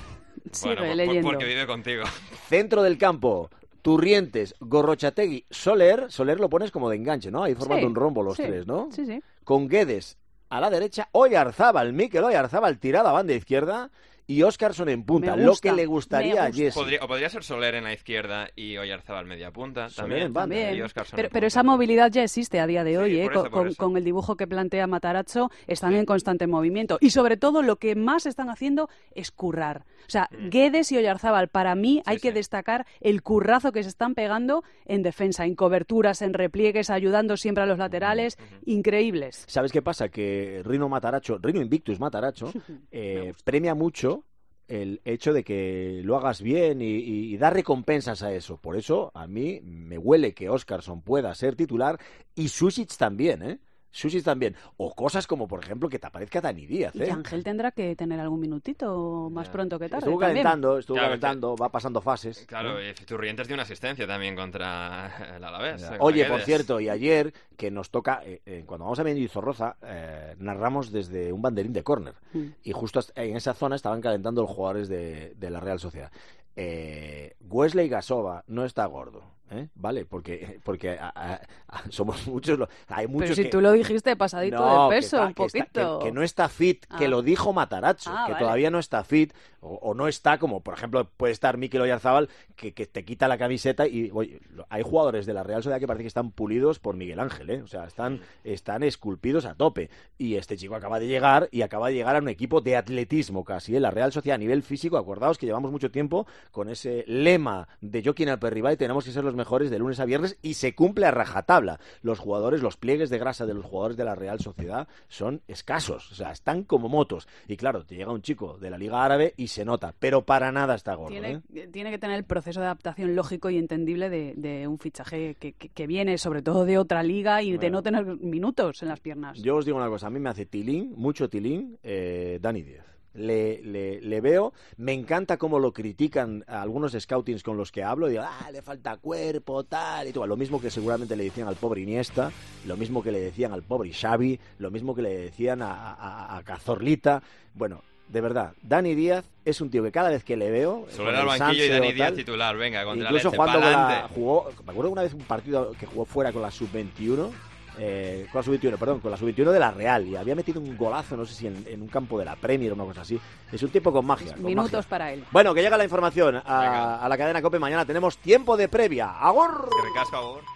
[SPEAKER 12] Sigue
[SPEAKER 13] bueno,
[SPEAKER 12] leyendo.
[SPEAKER 13] Porque vive contigo.
[SPEAKER 3] Centro del campo, Turrientes, Gorrochategui, Soler. Soler lo pones como de enganche, ¿no? Ahí formando
[SPEAKER 12] sí,
[SPEAKER 3] un rombo los
[SPEAKER 12] sí,
[SPEAKER 3] tres, ¿no?
[SPEAKER 12] Sí, sí.
[SPEAKER 3] Con Guedes a la derecha, Oyarzábal, Mikel Oyarzábal tirada a banda izquierda y Óscarson en punta,
[SPEAKER 12] gusta,
[SPEAKER 3] lo que le gustaría a Jessy.
[SPEAKER 13] Podría, o podría ser Soler en la izquierda y Oyarzábal media punta.
[SPEAKER 3] Soler
[SPEAKER 13] también,
[SPEAKER 3] en banda.
[SPEAKER 12] También.
[SPEAKER 13] Y Óscarson
[SPEAKER 12] pero,
[SPEAKER 13] en
[SPEAKER 12] pero
[SPEAKER 13] punta.
[SPEAKER 12] esa movilidad ya existe a día de hoy,
[SPEAKER 13] sí,
[SPEAKER 12] ¿eh?
[SPEAKER 13] Por eso,
[SPEAKER 12] con,
[SPEAKER 13] por eso.
[SPEAKER 12] con el dibujo que plantea Matarazzo, están en constante movimiento. Y sobre todo lo que más están haciendo es currar. O sea, mm. Guedes y Oyarzábal, para mí sí, hay que sí. destacar el currazo que se están pegando en defensa, en coberturas, en repliegues, ayudando siempre a los laterales, uh-huh. increíbles.
[SPEAKER 3] ¿Sabes qué pasa? Que Rino Matarazzo, Rino Invictus Matarazzo, eh, premia mucho el hecho de que lo hagas bien y, y, y da recompensas a eso. Por eso a mí me huele que Óscarson pueda ser titular y Sušić también, ¿eh? Sušić también. O cosas como, por ejemplo, que te aparezca Dani Díaz, ¿eh?
[SPEAKER 12] Y Ángel tendrá que tener algún minutito más yeah. pronto que tarde.
[SPEAKER 3] Estuvo
[SPEAKER 12] también.
[SPEAKER 3] calentando, estuvo
[SPEAKER 13] claro,
[SPEAKER 3] calentando, va pasando fases.
[SPEAKER 13] Claro,
[SPEAKER 3] ¿no?
[SPEAKER 13] y Turrientes dio una asistencia también contra el Alavés.
[SPEAKER 3] Yeah. Oye, por cierto, y ayer, que nos toca, eh, eh, cuando vamos a Mendizorroza, eh, narramos desde un banderín de córner. Mm. Y justo en esa zona estaban calentando los jugadores de, de la Real Sociedad. Eh, Wesley Gasova no está gordo. ¿eh? Vale, porque porque a, a, a, somos muchos, hay muchos
[SPEAKER 12] Pero si
[SPEAKER 3] que...
[SPEAKER 12] tú lo dijiste pasadito
[SPEAKER 3] no,
[SPEAKER 12] de peso,
[SPEAKER 3] que está,
[SPEAKER 12] un poquito.
[SPEAKER 3] Que, está, que, que no está fit, ah. que lo dijo Matarazzo, ah, que vale. todavía no está fit, o, o no está como, por ejemplo, puede estar Mikel Oyarzabal, que, que te quita la camiseta y, oye, hay jugadores de la Real Sociedad que parece que están pulidos por Miguel Ángel, ¿eh? O sea, están, están esculpidos a tope. Y este chico acaba de llegar, y acaba de llegar a un equipo de atletismo casi, ¿eh? La Real Sociedad a nivel físico, acordaos que llevamos mucho tiempo con ese lema de Joaquín Aperribay y tenemos que ser los mejores de lunes a viernes, y se cumple a rajatabla. Los jugadores, los pliegues de grasa de los jugadores de la Real Sociedad son escasos, o sea, están como motos. Y claro, te llega un chico de la Liga Árabe y se nota, pero para nada está gordo.
[SPEAKER 12] Tiene,
[SPEAKER 3] ¿eh?
[SPEAKER 12] tiene que tener el proceso de adaptación lógico y entendible de, de un fichaje que, que, que viene sobre todo de otra liga y bueno, de no tener minutos en las piernas.
[SPEAKER 3] Yo os digo una cosa, a mí me hace tilín, mucho tilín, eh, Dani Díaz. Le, le, le veo, me encanta cómo lo critican a algunos scoutings con los que hablo, digo, ah, le falta cuerpo, tal, y todo. Lo mismo que seguramente le decían al pobre Iniesta, lo mismo que le decían al pobre Xavi, lo mismo que le decían a, a, a Cazorlita. Bueno, de verdad, Dani Díaz es un tío que cada vez que le veo...
[SPEAKER 13] Solo era el banquillo y Dani Díaz titular, venga, contra
[SPEAKER 3] incluso
[SPEAKER 13] la
[SPEAKER 3] jugando con la, jugó, me acuerdo una vez un partido que jugó fuera con la sub veintiuno, Eh, con la sub veintiuno, perdón, con la sub veintiuno de la Real, y había metido un golazo, no sé si en, en un campo de la Premier o una cosa así. Es un tipo con magia. Con
[SPEAKER 12] Minutos
[SPEAKER 3] magia.
[SPEAKER 12] para él.
[SPEAKER 3] Bueno, que llega la información a, a la cadena COPE. Mañana tenemos tiempo de previa. ¡Agur!
[SPEAKER 13] Que recasco, agur.